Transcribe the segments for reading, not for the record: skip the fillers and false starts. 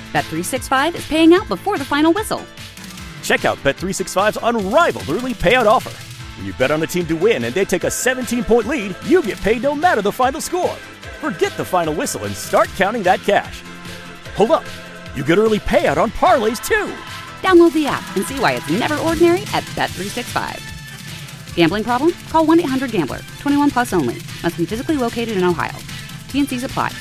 Bet365 is paying out before the final whistle. Check out Bet365's unrivaled early payout offer. When you bet on a team to win and they take a 17-point lead, you get paid no matter the final score. Forget the final whistle and start counting that cash. Hold up. You get early payout on parlays, too. Download the app and see why it's never ordinary at Bet365. Gambling problem? Call 1-800-GAMBLER. 21 plus only. Must be physically located in Ohio. T&Cs apply.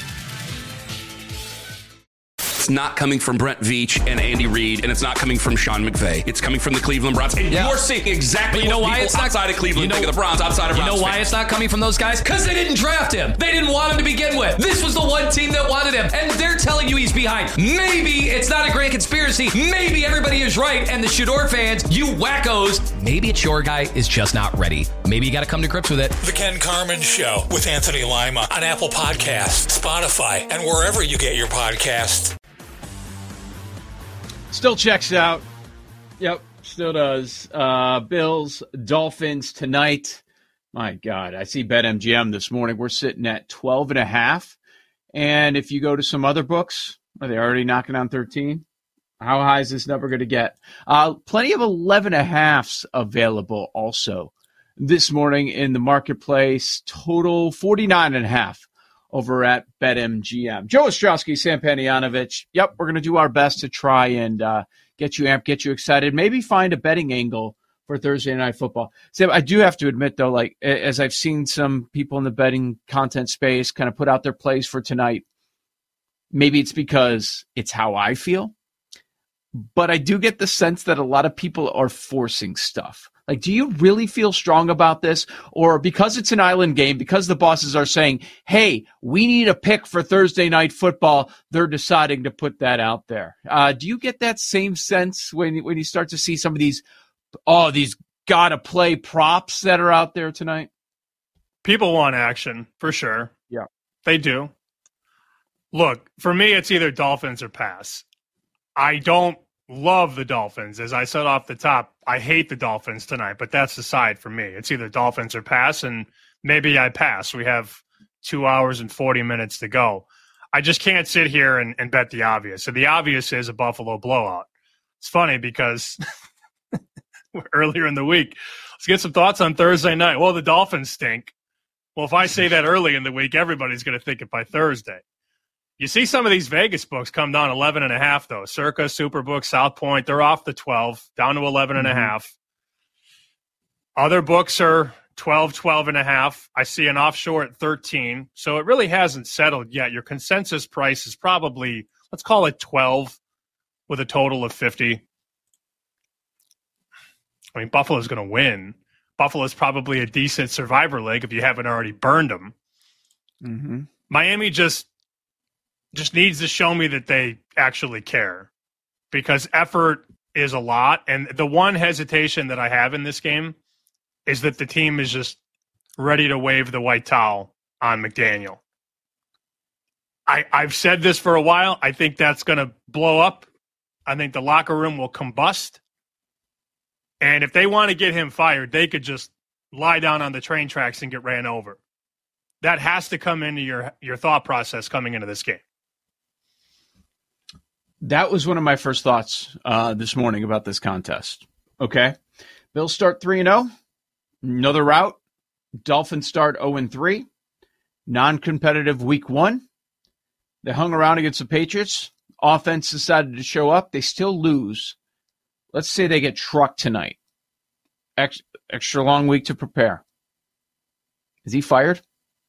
It's not coming from Brent Veach and Andy Reid, and it's not coming from Sean McVay. It's coming from the Cleveland Browns. And you're seeing exactly what people outside of Cleveland think of the Browns, outside of Browns. You know why it's not coming from those guys? Because they didn't draft him. They didn't want him to begin with. This was the one team that wanted him, and they're telling you he's behind. Maybe it's not a grand conspiracy. Maybe everybody is right, and the Shador fans, you wackos, maybe it's your guy is just not ready. Maybe you got to come to grips with it. The Ken Carman Show with Anthony Lima on Apple Podcasts, Spotify, and wherever you get your podcasts. Still checks out. Yep, still does. Bills, Dolphins tonight. My God, I see BetMGM this morning. We're sitting at 12.5. And if you go to some other books, are they already knocking on 13? How high is this number going to get? Plenty of 11.5s available also this morning in the marketplace. Total 49.5. over at BetMGM. Joe Ostrowski, Sam Panayonovich. Yep, we're going to do our best to try and get you amped, get you excited, maybe find a betting angle for Thursday Night Football. Sam, I do have to admit, though, like as I've seen some people in the betting content space kind of put out their plays for tonight, maybe it's because it's how I feel, but I do get the sense that a lot of people are forcing stuff. Like, do you really feel strong about this? Or because it's an island game, because the bosses are saying, hey, we need a pick for Thursday Night Football, they're deciding to put that out there. Do you get that same sense when you start to see some of these gotta-play props that are out there tonight? People want action, for sure. Yeah. They do. Look, for me, it's either Dolphins or pass. I don't love the Dolphins. As I said off the top, I hate the Dolphins tonight, but that's the side for me. It's either Dolphins or pass, and maybe I pass. We have 2 hours and 40 minutes to go. I just can't sit here and bet the obvious. So the obvious is a Buffalo blowout. It's funny because earlier in the week, let's get some thoughts on Thursday night. Well, the Dolphins stink. Well, if I say that early in the week, everybody's going to think it by Thursday. You see some of these Vegas books come down 11.5, though. Circa, Superbook, South Point, they're off the 12, down to 11.5. Other books are 12, 12.5. I see an offshore at 13. So it really hasn't settled yet. Your consensus price is probably, let's call it 12 with a total of 50. I mean, Buffalo's going to win. Buffalo's probably a decent survivor leg if you haven't already burned them. Mm-hmm. Miami just needs to show me that they actually care, because effort is a lot. And the one hesitation that I have in this game is that the team is just ready to wave the white towel on McDaniel. I've said this for a while. I think that's going to blow up. I think the locker room will combust. And if they want to get him fired, they could just lie down on the train tracks and get ran over. That has to come into your thought process coming into this game. That was one of my first thoughts this morning about this contest. Okay. Bills start 3-0. Another route. Dolphins start 0-3. Non-competitive week 1. They hung around against the Patriots. Offense decided to show up. They still lose. Let's say they get trucked tonight. Extra long week to prepare. Is he fired?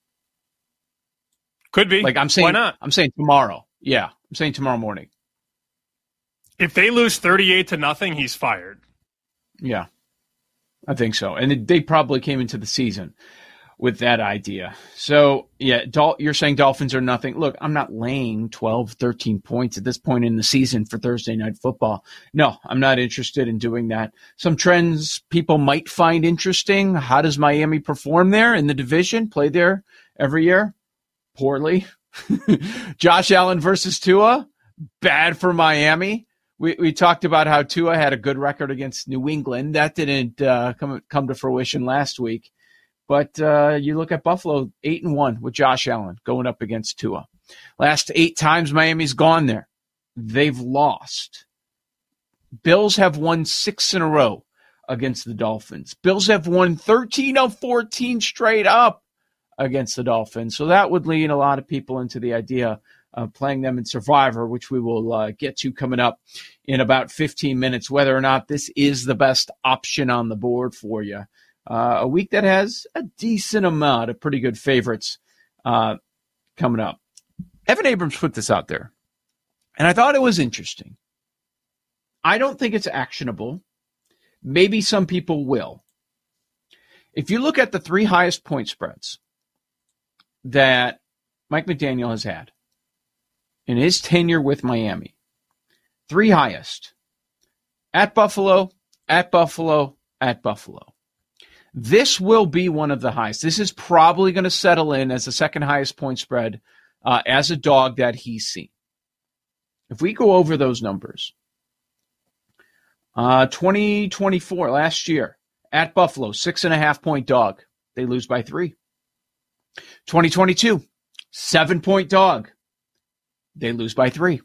Could be. Like I'm saying, why not? I'm saying tomorrow. Yeah, I'm saying tomorrow morning. If they lose 38-0, he's fired. Yeah, I think so. And they probably came into the season with that idea. So, yeah, you're saying Dolphins are nothing. Look, I'm not laying 12, 13 points at this point in the season for Thursday Night Football. No, I'm not interested in doing that. Some trends people might find interesting. How does Miami perform there in the division? Play there every year? Poorly. Josh Allen versus Tua? Bad for Miami. We talked about how Tua had a good record against New England. That didn't come to fruition last week. But you look at Buffalo, 8-1 with Josh Allen going up against Tua. Last 8 times Miami's gone there, they've lost. Bills have won 6 in a row against the Dolphins. Bills have won 13 of 14 straight up against the Dolphins. So that would lead a lot of people into the idea of playing them in Survivor, which we will get to coming up in about 15 minutes, whether or not this is the best option on the board for you. A week that has a decent amount of pretty good favorites coming up. Evan Abrams put this out there, and I thought it was interesting. I don't think it's actionable. Maybe some people will. If you look at the 3 highest point spreads that Mike McDaniel has had in his tenure with Miami, 3 highest, at Buffalo, at Buffalo, at Buffalo. This will be one of the highest. This is probably going to settle in as the second highest point spread as a dog that he's seen. If we go over those numbers, 2024, last year, at Buffalo, 6.5 point dog. They lose by 3. 2022, 7 point dog. They lose by 3.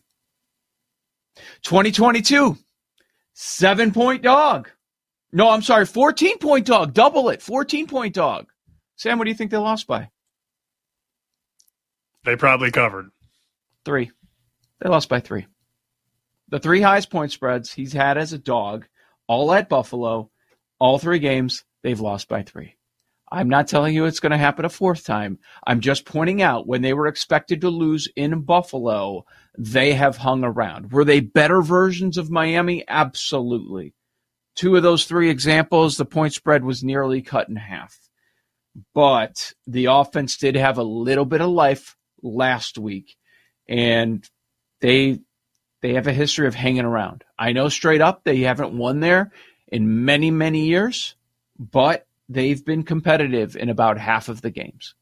2022, 7 point dog. No, I'm sorry, 14 point dog. Double it, 14 point dog. Sam, what do you think they lost by? They probably covered. 3. They lost by 3. The 3 highest point spreads he's had as a dog, all at Buffalo, all 3 games, they've lost by 3. I'm not telling you it's going to happen a 4th time. I'm just pointing out when they were expected to lose in Buffalo, they have hung around. Were they better versions of Miami? Absolutely. 2 of those 3 examples, the point spread was nearly cut in half. But the offense did have a little bit of life last week, and they have a history of hanging around. I know straight up they haven't won there in many, many years, but they've been competitive in about half of the games.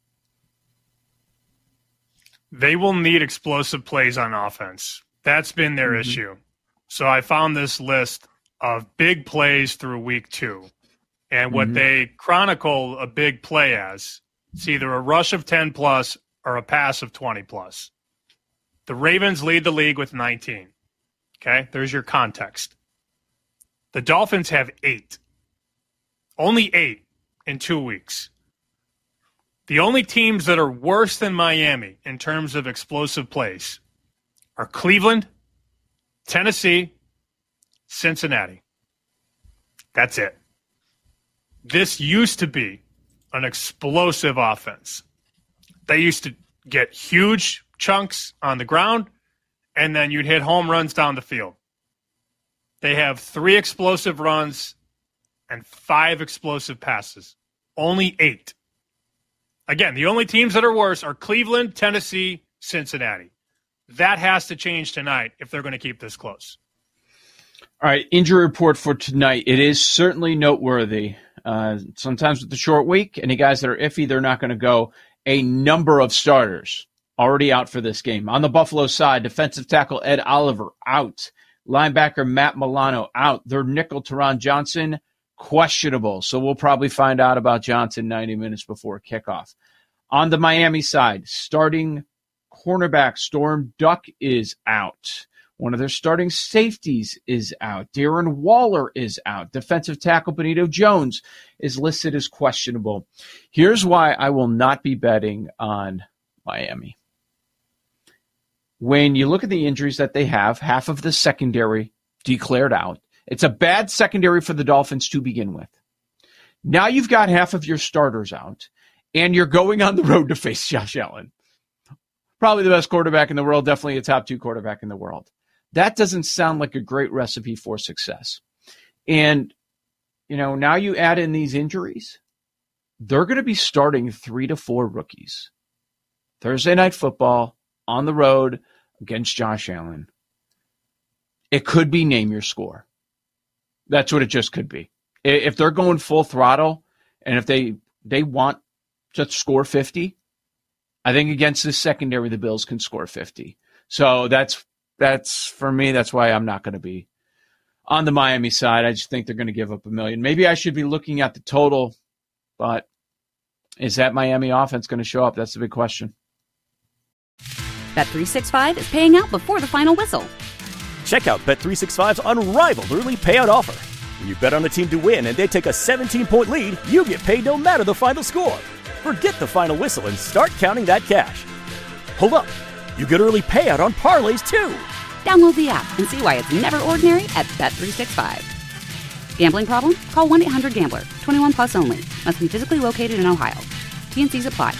They will need explosive plays on offense. That's been their issue. So I found this list of big plays through week 2. And what they chronicle a big play as, it's either a rush of 10-plus or a pass of 20-plus. The Ravens lead the league with 19. Okay, there's your context. The Dolphins have 8. Only 8 in 2 weeks. The only teams that are worse than Miami in terms of explosive plays are Cleveland, Tennessee, Cincinnati. That's it. This used to be an explosive offense. They used to get huge chunks on the ground, and then you'd hit home runs down the field. They have 3 explosive runs and 5 explosive passes. Only 8. Again, the only teams that are worse are Cleveland, Tennessee, Cincinnati. That has to change tonight if they're going to keep this close. All right, injury report for tonight. It is certainly noteworthy. Sometimes with the short week, any guys that are iffy, they're not going to go. A number of starters already out for this game. On the Buffalo side, defensive tackle Ed Oliver out. Linebacker Matt Milano out. Their nickel Teron Johnson questionable. So we'll probably find out about Johnson 90 minutes before kickoff. On the Miami side, starting cornerback Storm Duck is out. One of their starting safeties is out. Darren Waller is out. Defensive tackle Benito Jones is listed as questionable. Here's why I will not be betting on Miami. When you look at the injuries that they have, half of the secondary declared out. It's a bad secondary for the Dolphins to begin with. Now you've got half of your starters out, and you're going on the road to face Josh Allen. Probably the best quarterback in the world, definitely a top 2 quarterback in the world. That doesn't sound like a great recipe for success. And, now you add in these injuries, they're going to be starting 3 to 4 rookies. Thursday Night Football on the road against Josh Allen. It could be name your score. That's what it just could be. If they're going full throttle and if they want to score 50, I think against this secondary, the Bills can score 50. So that's for me, that's why I'm not going to be on the Miami side. I just think they're going to give up $1 million. Maybe I should be looking at the total, but is that Miami offense going to show up? That's the big question. Bet365 is paying out before the final whistle. Check out Bet365's unrivaled early payout offer. When you bet on a team to win and they take a 17-point lead, you get paid no matter the final score. Forget the final whistle and start counting that cash. Hold up. You get early payout on parlays, too. Download the app and see why it's never ordinary at Bet365. Gambling problem? Call 1-800-GAMBLER. 21 plus only. Must be physically located in Ohio. T&Cs apply.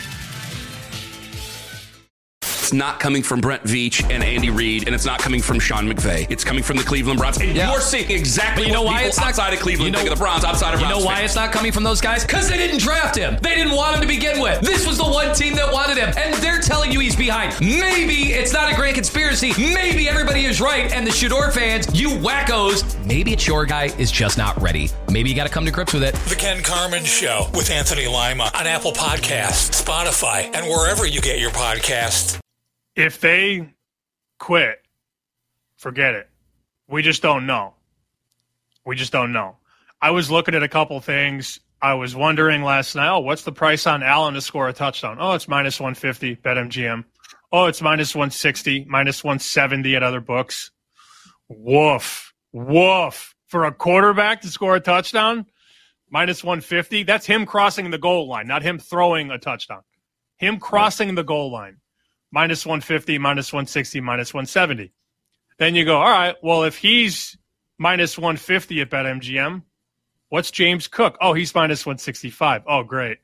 It's not coming from Brent Veach and Andy Reid, and it's not coming from Sean McVay. It's coming from the Cleveland Browns. And you're seeing exactly what people outside of Cleveland think of the Browns, outside of Browns. You know why fans. it's not coming from those guys? Because they didn't draft him. They didn't want him to begin with. This was the one team that wanted him, and they're telling you he's behind. Maybe it's not a grand conspiracy. Maybe everybody is right, and the Shador fans, you wackos, maybe it's your guy is just not ready. Maybe you got to come to grips with it. The Ken Carman Show with Anthony Lima on Apple Podcasts, Spotify, and wherever you get your podcasts. If they quit, forget it. We just don't know. We just don't know. I was looking at a couple things. I was wondering last night, what's the price on Allen to score a touchdown? Oh, it's minus 150, BetMGM. Oh, it's minus 160, minus 170 at other books. Woof. For a quarterback to score a touchdown, minus 150, that's him crossing the goal line, not him throwing a touchdown. Him crossing the goal line. Minus 150, minus 160, minus 170. Then you go, all right, well, if he's minus 150 at BetMGM, what's James Cook? Oh, he's minus 165. Oh, great.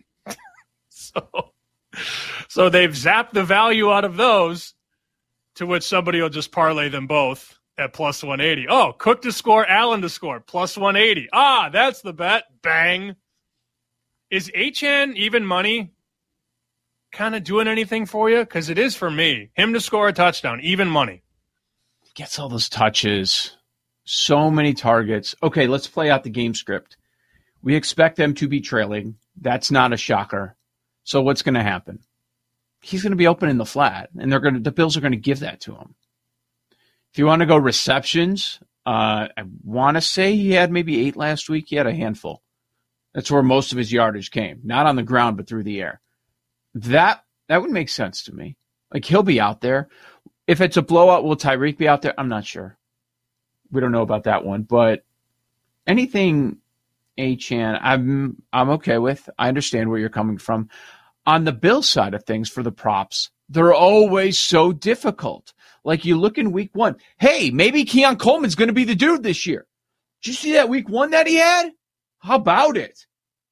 So they've zapped the value out of those, to which somebody will just parlay them both at plus 180. Oh, Cook to score, Allen to score, plus 180. Ah, that's the bet. Bang. Is HN even money kind of doing anything for you? Because it is for me. Him to score a touchdown, even money. Gets all those touches, so many targets. Okay, let's play out the game script. We expect them to be trailing. That's not a shocker. So what's going to happen? He's going to be open in the flat, and the Bills are going to give that to him. If you want to go receptions, I want to say he had maybe 8 last week. He had a handful. That's where most of his yardage came. Not on the ground, but through the air. That would make sense to me. Like, he'll be out there. If it's a blowout, will Tyreek be out there? I'm not sure. We don't know about that one. But anything Achane, I'm okay with. I understand where you're coming from. On the Bills side of things, for the props, they're always so difficult. Like, you look in week 1. Hey, maybe Keon Coleman's going to be the dude this year. Did you see that week 1 that he had? How about it?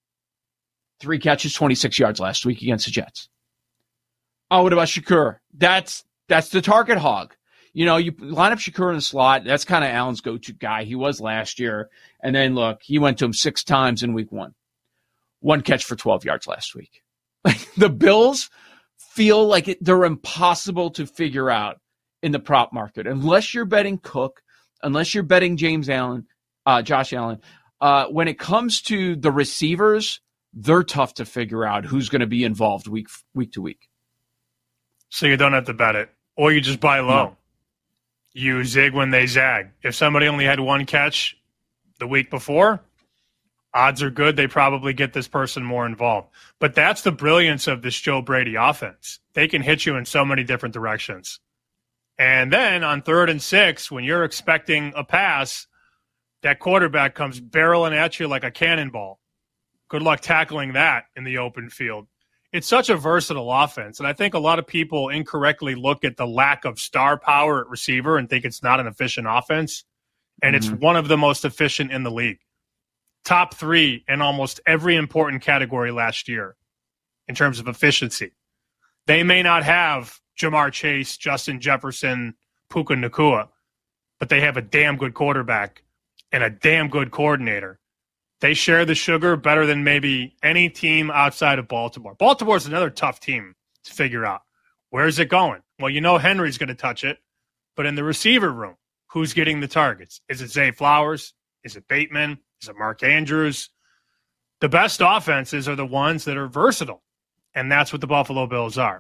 3 catches, 26 yards last week against the Jets. Oh, what about Shakur? That's the target hog. You know, you line up Shakur in the slot. That's kind of Allen's go-to guy. He was last year. And then, look, he went to him 6 times in week 1. 1 catch for 12 yards last week. Like, the Bills feel like they're impossible to figure out in the prop market. Unless you're betting Cook, unless you're betting Josh Allen. When it comes to the receivers, they're tough to figure out who's going to be involved week to week. So you don't have to bet it, or you just buy low. No. You zig when they zag. If somebody only had 1 catch the week before, odds are good they probably get this person more involved. But that's the brilliance of this Joe Brady offense. They can hit you in so many different directions. And then on 3rd and 6, when you're expecting a pass, that quarterback comes barreling at you like a cannonball. Good luck tackling that in the open field. It's such a versatile offense, and I think a lot of people incorrectly look at the lack of star power at receiver and think it's not an efficient offense, and it's one of the most efficient in the league. Top 3 in almost every important category last year in terms of efficiency. They may not have Jamar Chase, Justin Jefferson, Puka Nacua, but they have a damn good quarterback and a damn good coordinator. They share the sugar better than maybe any team outside of Baltimore. Baltimore's another tough team to figure out. Where's it going? Well, you know Henry's going to touch it, but in the receiver room, who's getting the targets? Is it Zay Flowers? Is it Bateman? Is it Mark Andrews? The best offenses are the ones that are versatile, and that's what the Buffalo Bills are.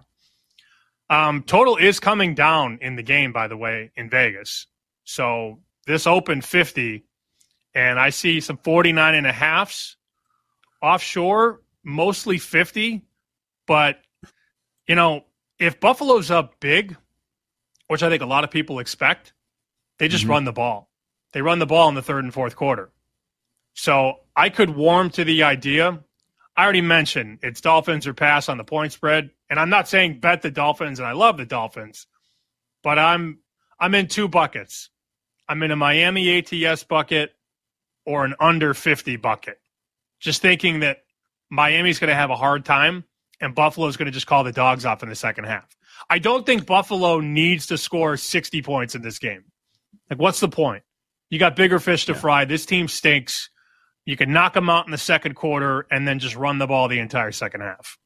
Total is coming down in the game, by the way, in Vegas. So this opened 50. And I see some 49.5s offshore, mostly 50. But, you know, if Buffalo's up big, which I think a lot of people expect, They just run the ball. They run the ball in the third and fourth quarter. So I could warm to the idea. I already mentioned it's Dolphins or pass on the point spread. And I'm not saying bet the Dolphins, and I love the Dolphins. But I'm in two buckets. I'm in a Miami ATS bucket or an under 50 bucket. Just thinking that Miami's going to have a hard time and Buffalo's going to just call the dogs off in the second half. I don't think Buffalo needs to score 60 points in this game. Like, what's the point? You got bigger fish to fry. This team stinks. You can knock them out in the second quarter and then just run the ball the entire second half.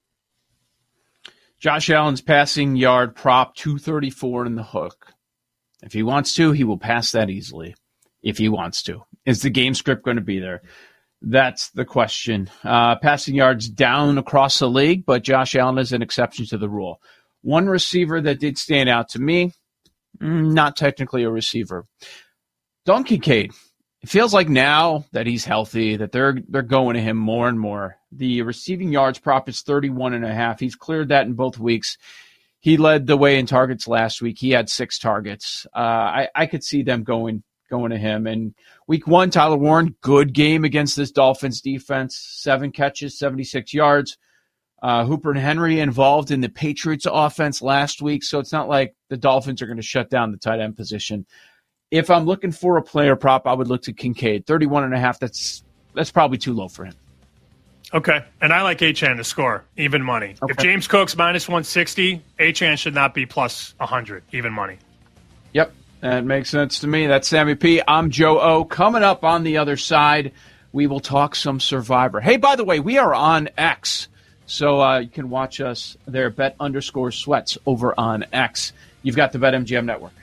Josh Allen's passing yard prop 234 in the hook. If he wants to, he will pass that easily. If he wants to. Is the game script going to be there? That's the question. Passing yards down across the league, but Josh Allen is an exception to the rule. One receiver that did stand out to me, not technically a receiver, Dalton Kincaid. It feels like now that he's healthy, that they're going to him more and more. The receiving yards prop is 31.5. He's cleared that in both weeks. He led the way in targets last week. He had 6 targets. I could see them going to him. And week 1, Tyler Warren, good game against this Dolphins defense. 7 catches, 76 yards. Hooper and Henry involved in the Patriots offense last week, so it's not like the Dolphins are going to shut down the tight end position. If I'm looking for a player prop, I would look to Kincaid. 31.5, that's probably too low for him. Okay, and I like Achane to score, even money. Okay. If James Cook's minus 160, Achane should not be plus 100, even money. Yep, that makes sense to me. That's Sammy P. I'm Joe O. Coming up on the other side, we will talk some Survivor. Hey, by the way, we are on X, so you can watch us there, Bet_Sweats over on X. You've got the BetMGM Network.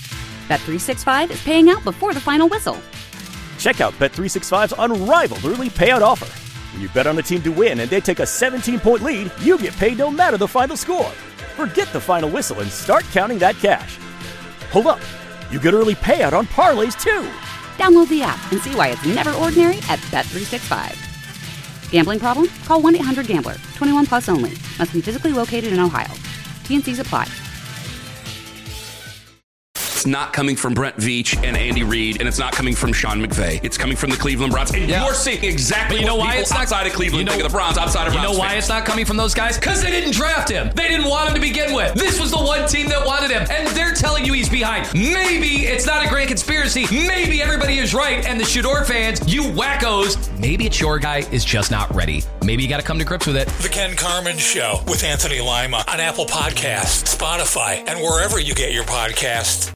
Bet365 is paying out before the final whistle. Check out Bet365's unrivaled early payout offer. When you bet on a team to win and they take a 17-point lead, you get paid no matter the final score. Forget the final whistle and start counting that cash. Hold up. You get early payout on parlays, too. Download the app and see why it's never ordinary at Bet365. Gambling problem? Call 1-800-GAMBLER. 21 plus only. Must be physically located in Ohio. T&Cs apply. It's not coming from Brent Veach and Andy Reid, and it's not coming from Sean McVay. It's coming from the Cleveland Browns. And you're seeing exactly what people outside of Cleveland think of the Browns, outside of Browns. You know why it's not coming from those guys? Because they didn't draft him. They didn't want him to begin with. This was the one team that wanted him, and they're telling you he's behind. Maybe it's not a grand conspiracy. Maybe everybody is right, and the Shador fans, you wackos, maybe it's your guy is just not ready. Maybe you got to come to grips with it. The Ken Carman Show with Anthony Lima on Apple Podcasts, Spotify, and wherever you get your podcasts.